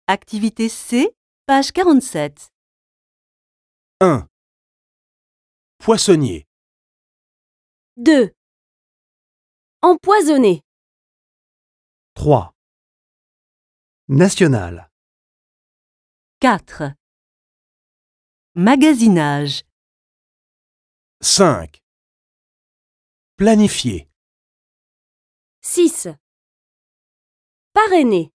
Activité C, page 47. 1. Poissonnier. 2. Empoisonner. 3. National. 4. Magasinage. 5. Planifier. 6. Parrainer.